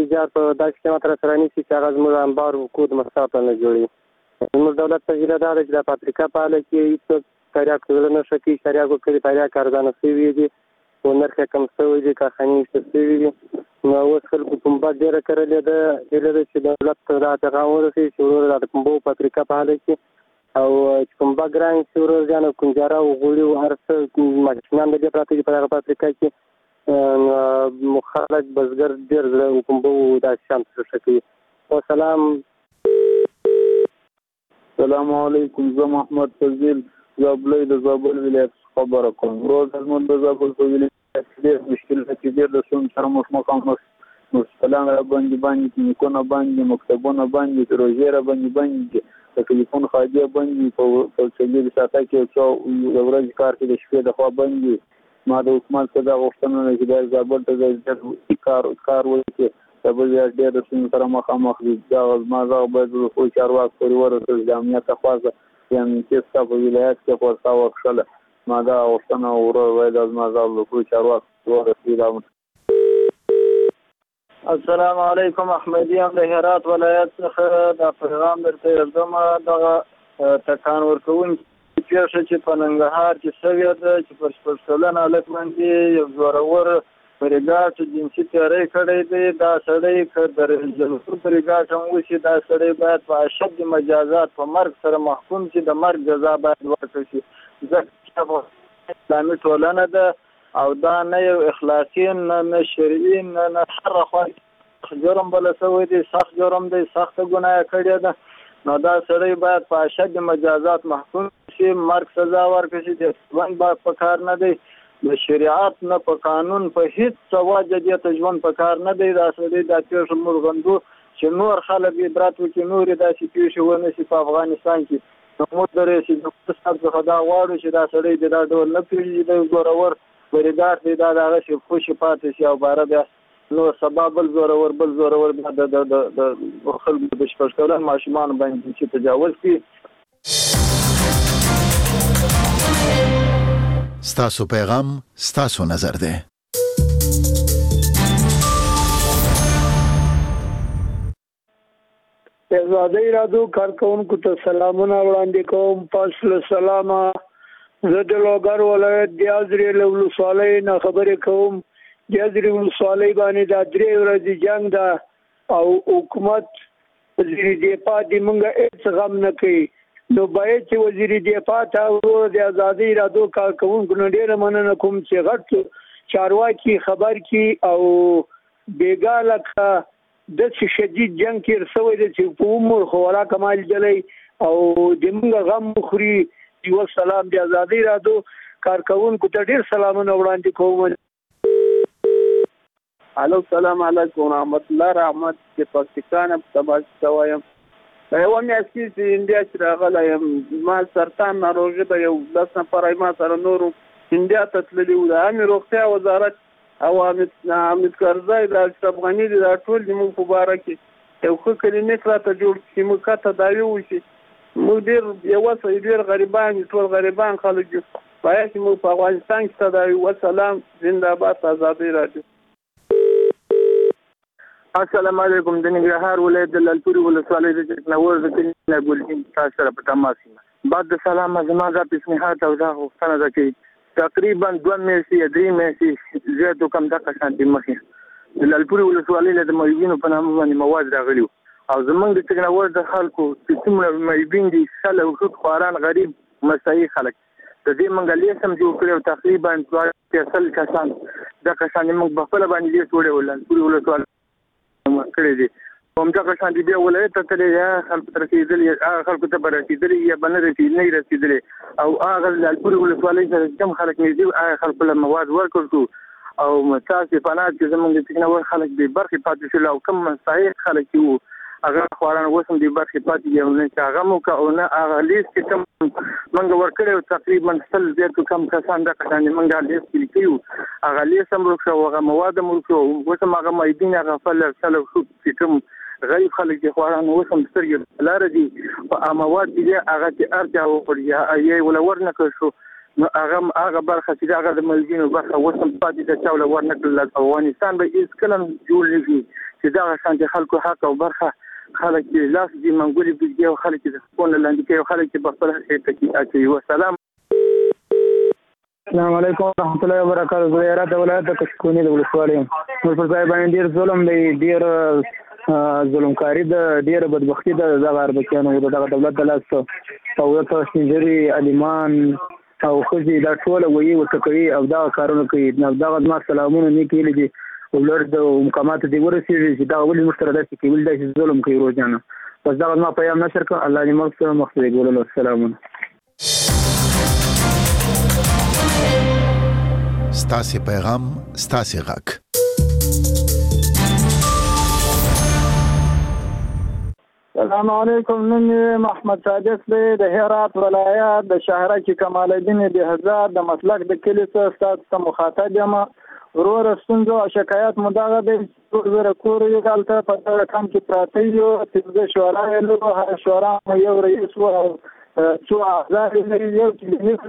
تجار په داسې قیمت را سره نیسي چې هغه زموږ انبار کود مصرف نه جوړوي. زموږ دولت ته هیله دا ده چې د فابریکه فعاله کړي، هېڅوک تریاک زړه نه ښه کوي. تریاکو کړي تریاک ارزانه شوي دي، خو نرخ یې کم شوی دی، کارخانې ایسته شوي دي. نو اوس خلکو پنبه ډېره کرلې ده. هیله ده چې دولت ته دا پیغام ورسوي چې ورور د پنبو فابریکه فعاله کړي او چې پنبه ګران شي ورور جان او کنجاره او غوړي او هر څه ماشینان د دې پراته دي په دغه فابریکه کې. نو خلک بزګر ډېر زړه پنبو داسې شیان ښه کوي. وسلام. السلام علیکم. زه محمد فضیل زابلی د زابل ولایت خبره کوم. روز زموږ د زابل په ولایت کې ډېر مشکلات دي. ډېر د ستونزو سره مخامخ مستلان را باندې کلینیکونه باندې مکتبونه باندې پروژې را باندې د ټلیفون خاجه باندې په څلور ساعته کې د ورځې کار کې د شپې د خوا باندې. ما د حکومت څخه دا غوښتنه ده چې د زابل ته د کار وکړي. زابل ډېر د ستونزو سره مخامخ دي. دا ما باید د خپل چارواکو پورې ورسول د امنیت خواصه یعنې چې ستا په ولایت کې ورته وکړله. ما دا غوښتنه ورور باید از ما د خپل چارواکو ورسول. السلام علیکم. احمدی هم د هرات ولایت څخه دا پیغام درته یزدم. دغه تکان ورکوونکي پیښه چې په ننګرهار کې شوې ده چې پر 6 کلن هلک باندې یو زورور بریګاډ جنسي تیاری کړی دی. دا سړی که د رئیس بریګاډ هم وشي، دا سړی باید په اشد مجازات په مرګ سره محکوم شي. د مرګ جزا باید ورکړل شي. ځکه اسلامي ټولنه ده او دا نه یو اخلاقي نه شرعي نه هر خوا جرم بل شوی دی. سخت جرم دی، سخت ګناه کړې ده. نو دا سړی باید په اشد مجازات محکوم شي، مرګ سزا ورکړل شي. د ژوند باید په کار نه دی، د شریعت نه په قانون په هیڅ وجه دې ته ژوند په کار نه دی. دا سړی دا پیښه موږ غندو چې نور خلک عبرت وکړي، نور داسې پیښې ونه شي په افغانستان کې. نو موږ د رئیس جمهور صاحب څخه دا غواړو چې دا سړی د دا ډول نه پرېږدي. د زورور بریګاډ دی دا دغسې خوشي پاتې شي او باره بیا نو سبا بل زورور بیا د خلکو د 6 کلن ماشومانو باندې چې تجاوز کوي. ستاسو پیغام ستاسو نظر دی. ازادي راډیو کارکونکو ته سلامونه وړاندې کوم. پس له سلامه زه د لوګر ولایت د ازرې له ولسوالۍ نه خبرې کوم. د ازرې ولسوالۍ باندې دا 3 ورځې جنګ ده او حکومت وزیر دفاع د موږ هېڅ غم نه کوي. نو باید چې وزیر دفاع ته د ازادي راډیو کارکونکو نه ډېره مننه کوم چې غټ چارواکي خبر کړي او بېګا لکه داسې شدید جنګ تېر شوی دی چې په عمر خوراک کمال جلی او د موږ غم وخوري. یو سلام د ازادي راډیو کارکونکو ته ډېر سلامونه وړاندې کوم. الو سلام علیکم ورحمت الله. رحمت چې پاکستان په تباشا وایم. یو میاشت چې انډیا چې راغلی یم، ما سرطان ناروغي ده. یو 10 نفر ما سره نورو انډیا ته تللي وو. د عامې روغتیا وزارت او حامد کرزی د اشرف غني دي دا ټول زموږ په باره کې یو ښه کلینیک راته جوړ کړي چې موږ ښه تداوي وشي. موږ ډېر یو څه ډېر غریبان دي، ټول غریبان خلک دي. باید چې موږ په افغانستان کې تداوي. وسلام. زنده‌باد ازادي راډیو. السلام علیکم. د ننګرهار ولایت د لالپورې ولسوالۍ د چکنور د کلي ګلګین تاسو سره په تماس یم. بعد د سلام زما دا پیشنهاد او دا غوښتنه ده چې تقریبا 2 میاشتې 3 میاشتې زیاتو کم دغه شانتي مخکې د لالپورې ولسوالۍ له د معیبینو په نامه باندې مواد راغلي او زمونږ د چکنور د خلکو چې څومره معیبین دي سل او ښځو خواران غریب مسایي خلک د دې موږ لیست هم جوړ کړی او تقریبا 30 کسان دا کسان موږ په خپله باندې لیست وړی و لالپورې ولسوالۍ کړی دي. همدغه شانتي بیا ولایت ته تللی یا خلکو ته رسېدلي هغه خلکو ته به رسېدلي یا به نه رسېدلي او هغه لالپورې ولسوالۍ سره کوم خلک نږدې هغه خلکو له مواد ورکړ شو او تاسې پناه چې زموږ د چکنور خلک بې برخې پاتې شول او کوم مستحق خلک چې وو هغه خواران اوس هم دې برخې پاتې دي او نه چې هغه مو که او نه هغه لیست چې کوم موږ ورکړی و تقریبا 100 زیاتو کم کسان دا کسان دي موږ دا لیست کې لیکلي وو هغه لیست هم ورک شو او هغه مواد هم ورک شو. اوس هم هغه معیدین هغه سل چې کوم غریب خلک دي خواران اوس هم سترګې لاره دي په مواد دي هغه چې هر چا وکړي یا یې ولا ورنکړ شو نو هغه برخه چې هغه د ملګینو برخه وسم پاتې د چاوله ورنکړل افغانستان به هیڅ کلم جوړ نشي چې دا شانتي خلکو حق او برخه خلک لاس دي منګولي بيږي او خلک د سپون لاندې کوي خلک په خپل حق کې اچي والسلام. السلام علیکم ورحمۃ اللہ وبرکاتہ. زیاره د ولایت د کشکونی د ولسوالۍ نور پر ځای باندې ډیر ظلم دی، ډیر ظلمکاری د ډیر بدبختی د غربکانو د دولت د لاس او د سنجري علیمان او خزي دا ټول وایي وټکوي او دا کارونه کوي. دا ما سلامونه نه کېږي دي ولر د مقامات دی ورسېږي چې دا ولې مشترک دي کې ول دا ظلم کوي روزانه. بس دا ما پیغام نشر کړ. الله دې موږ سره مخ ته ګورل. السلام. ستاسې پیغام ستاسې غږ. السلام علیکم. نن محمد صادق دی د هرات ولایت د شهره کې کمال الدین بهزاد د مسلک د کلی څخه ستاسو مخاطب یم. ورور ستونزو او شکایت مداغه د زره کور یو غلطه په تر کم کې پراته یو چې شورا له هر شورا یو رئیس او څو اعضاء یو کلینیک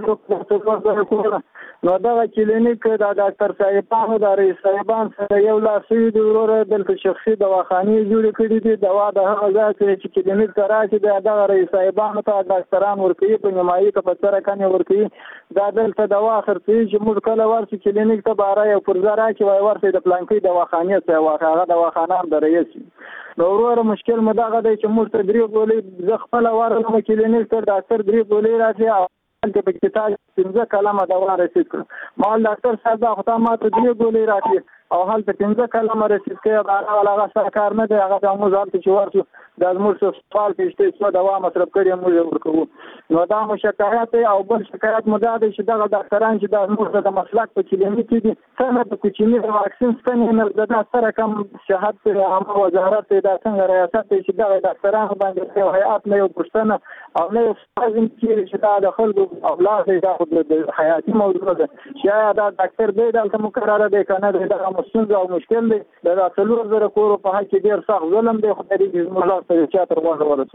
نو دا کلینیک د ډاکټر صاحبانو د رئیس صاحبان سره یو لاسي د ورور د شخصي دواخانې جوړ کړي دي. دوا د هغه ځای چې کلینیک راځي د رئیس صاحبانو ته ډاکټران ورکوي په نیمایي کې په سره کني ورکوي. دا دلته دوا خرڅي چې موږ کله ورسې کلینیک ته بارا یو پرزه راکې وای ورسې د پلانکي دواخانې ته واخه دواخانه د رئیس نو ورور مشکل مداغه دی چې موږ تدریب ولې ز خپل ورته کلینیک ته ډاکټر دریب ولې راځي او د پکتاج څنګه کلمه دوا رسید مال ډاکټر صاحب دا خدای ما تدریب ولې راځي او حال ته څنګه کلمه رسید کې هغه سرکار نه دی هغه موږ ځل چې ورته د موږ سوال پېشته څو دوا مطلب کړی موږ ورکو. نو دا شکایت او بل شکایت مده ده چې دغه ډاکټران چې د موږ د مسلک په کلینیک کې دي څنګه د کوچنی واکسین ستنې نه د سره کم شهادت عامه وزارت د څنګه ریاست چې دغه ډاکټران باندې هیئات نه یو پښتنه او نه لازم چې دا د خلکو اولاد د حیاتي موضوع ده شاید دا ډاکټر دی دلته مقرره دی کنه دا مسئول او مشکل دی دا څلور زره کور په حق کې ډیر سخت ظلم دی. خدای دې موږ ته چاتر ورسوي.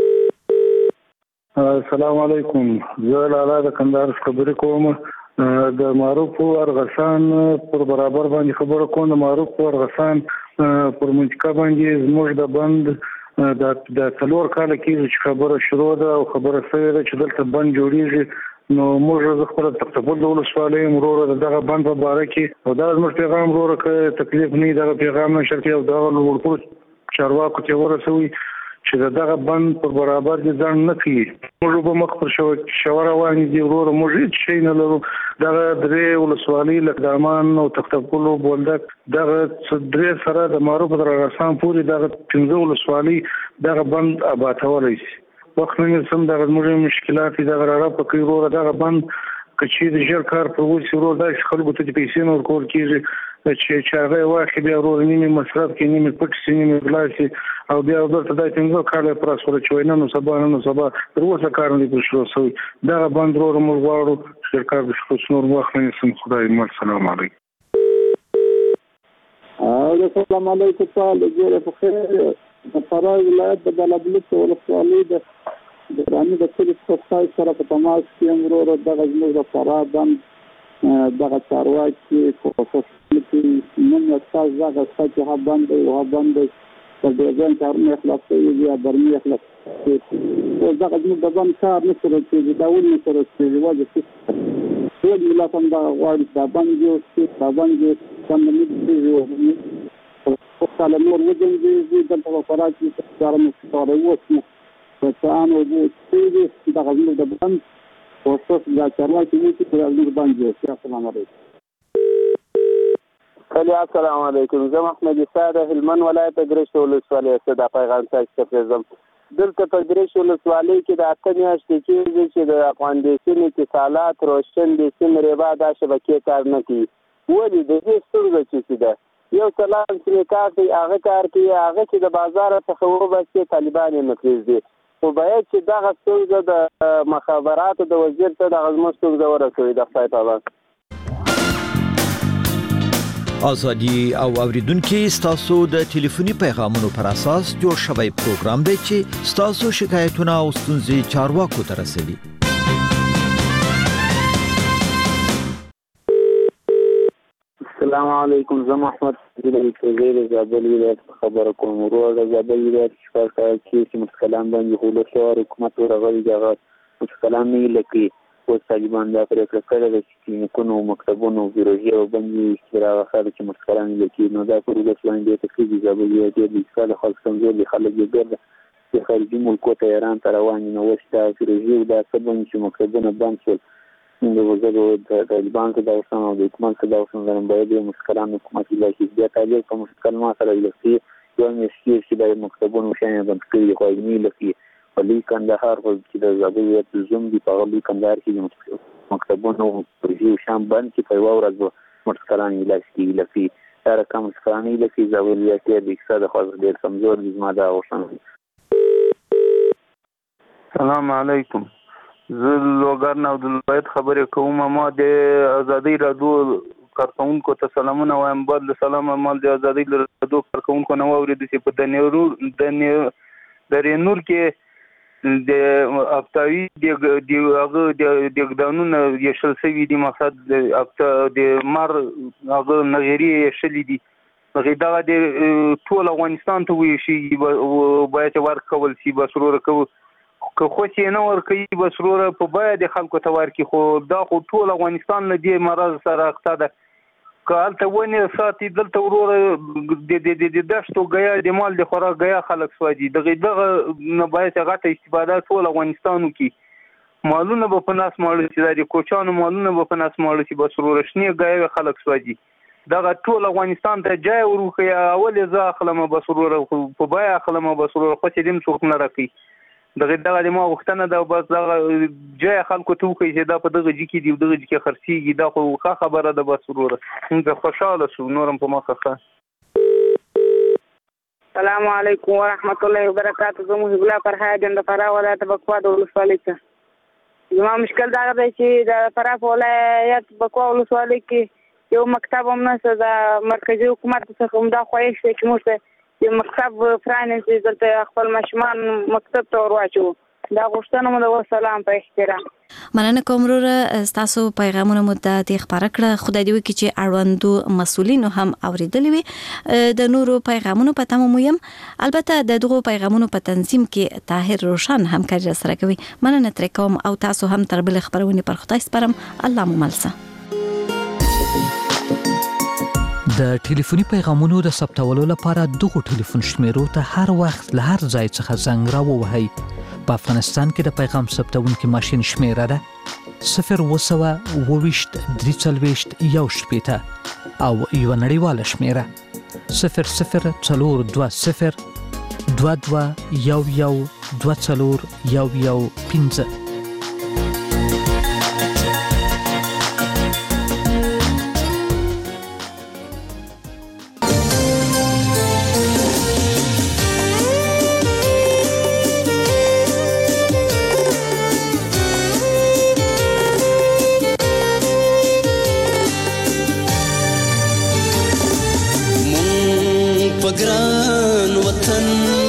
السلام علیکم. زه لاله د کندهار خبرې کوم. د معروف ارغسان پر برابر باندې خبره کوم. د معروف ارغسان پر منځکا باندې زموږ د بند د څلور کال کې چې خبره شروع ده او خبره سره چې دلته بند جوړیږي نو موږ خپل تقبل د ولسوالۍ مرور دغه بند په باره کې او دا زموږ پیغام ورور کې تکلیف نه دغه پیغام نشر کې او دا ورکو چارواکو ته ورسوي چې دغه بند په برابر دي ځان نه کوي. موږ په مخ پر شوره وانه دي ورور موږ هیڅ شي نه لرو. دغه درې ولسوالۍ لکدامان او تختکلو بولدک دغه درې سره د معروف ارغسان پورې دغه 15 ولسوالۍ دغه بند آبادولای شي. وخت نه سم دغه موږ مشکلات دغه را په کوي ورور دغه بند کچې د ژر کار په وسی ورور د خلکو ته پیسې نور کور کیږي چې هغه واخې بیا ورور نیمه مصرف کې نیمه پټ نیمه بلاسي او بیا ورته د څنګه کار پر اسوره چوینه نو سبا تر اوسه کار نه دی شروع شوی. دا بند ورور موږ غواړو شرکت د خصوص وخت نه سم. خدای مو سلام علیکم. السلام علیکم. تعالی جوړه په خیر. د فراه ولایت د بلبلک ولسوالۍ د رامي د کلی څخه سره په تماس کې امرور دغه زموږ د فراه بند دغه چارواکي کوشش کوي نن تاسو دغه څه ها بند او بند په دغه کارونه خلاصوي یا برمي خلاصوي او دغه زموږ د بند کار نه سره چې دا ول نه سره چې واجب ټول ملاتم دا غواړي دا بند یو چې دا بند څنګه نه او کله نور وځي دلته په فراه کې کار مو ستاره وڅنه ځان او دې د غزنو د بند او څه دا چارواکي چې د غزنو بند یو. السلام علیکم. السلام علیکم. زه محمد ساده هلمند ولایت ګریش ولسوالۍ څخه د پیغام تاسو ته زم دلته په ګریش ولسوالۍ کې د اته میاشتې کې چې د افغان دیسین اتصالات روشن دیسین ربا د شبکې کار نه کوي. ولې د دې ستونزه چې ده یو سلام چې کار کوي هغه کار کوي هغه چې د بازار څخه وباسي طالبان یې مخریز دي خو باید چې دغه ستونزه د مخابراتو د وزیر ته دغه زموږ ستونزه ورسوي. د خدای په امان. ازادي او اوریدونکو ستاسو د ټلیفوني پیغامونو پر اساس جوړ شوی پروګرام دی چې ستاسو شکایتونه او ستونزې چارواکو ته رسوي. السلام علیکم. زه محمد فضیل زابل ولایت خبره کوم. ورور زابل ولایت شپږ کال چې مستقلان باندې ولسوال حکومت ورغلی دغه مستقلان نه لکي اوس طالبان دا پرېکړه کړې ده چې کلینیکونو مکتبونو بیروژي باندې استراغه خلک چې مستقلان لکي نو دا پروګرس باندې تکلیف زابل ولایت د اقتصاد خلک کمزور دي خلک یې ګرځي چې خارجي ملکو ته ایران ته روان دي نو اوس دا بیروژي دا څه باندې چې مکتبونه بند شول د وزارو د طالبان ته دا اوسنه او د حکومت ته دا اوسنه باید یو مستقلان حکومت لکي بیا تعلیق کوم مستقلان سره لکي یو مسیر چې د مکتبونو شان بند کړي خو یې لکي ولي کندهار چې د زابل ولایت زوم دی په ولي کندهار کې مکتبونو پرځي شام بند چې په ورځ مستقلان لکي دا رقم مستقلان لکي زابل ولایت د اقتصاد خو ډېر کمزور دي ما دا اوسنه. السلام علیکم. زه لوګر نه د ولایت خبرې کوم. ما د ازادي رادیو کارکونکو ته سلامونه وایم. بعد له سلام مال د ازادي رادیو کارکونکو نه واورید چې په د رینور کې د افتاوی د ګدانونو یشل سوي دي مقصد د مر هغه نغری شلې دي غیدا د ټول افغانستان ته وي شي باید ورکول شي بسرور کوي که خو چې نه ورکوي بسروره په باید د خلکو ته ورکړي خو دا خو ټول افغانستان له دې مرض سره اخته ده که هلته ونې ساتي دلته وروره د دشتو ګیا د مال د خوراک ګیا خلک سوځي دغه نه باید غټه استفاده ټول افغانستان وکړي مالونه به په ناس ماړه شي د کوچانو مالونه به په ناس ماړه شي بسروره شنې ګیا خلک سوځي دغه ټول افغانستان ته جای ورخه اول زه اخلم بسروره په بای اخلم بسروره خو چې دیم څوک نه راکړي دغه د ما وختنه دا بس دغه جای خلکو ته وکړي چې دا په دغه جی کې دی دغه جی کې خرڅيږي دا خو ښه خبره ده بس وروره موږ خوشاله شو نورم په مخه ښه. السلام علیکم ورحمت الله وبرکاته. زه محب الله فرهاد د فراه ولایت بکوا د ولسوالۍ څخه زما مشکل دا دی چې د فراه ولایت بکوا ولسوالۍ کې یو مکتب هم نشته د مرکزي حکومت څخه هم دا خواهش دی چې موږ د مکتب فرانسې دلته خپل ماشومان مکتب ته ورواچو دا غوښتنه مو د سلام په احترام. مننه کوم وروره تاسو پیغامونه مو د خبره کړه خدای دې وکړي چې اړوندو مسؤلینو هم اوریدلې وي د نورو پیغامونو په تمه مو يم البته د دغو پیغامونو په تنظیم کې طاهر روشن همکاري سره کوي. مننه تر کوم او تاسو هم تر بل خبرونه پر خدای سپارم. الله مو ملسه. د ټلیفوني پیغامونو د ثبتولو لپاره دغه ټلیفون شمیرو ته هر وخت له هر ځای څخه زنګ راووهئ. په افغانستان کې د پیغام ثبتونکي ماشین شمیره ده 020 340 1 او یو نړیواله شمیره 0040 22 11 24 پګران وطن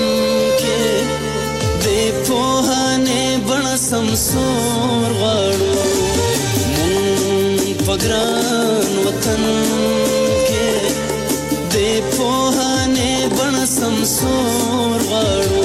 کې د پوهانه بڼ سمسور غاړو مون پګران وطن کې د پوهانه بڼ سمسور غاړو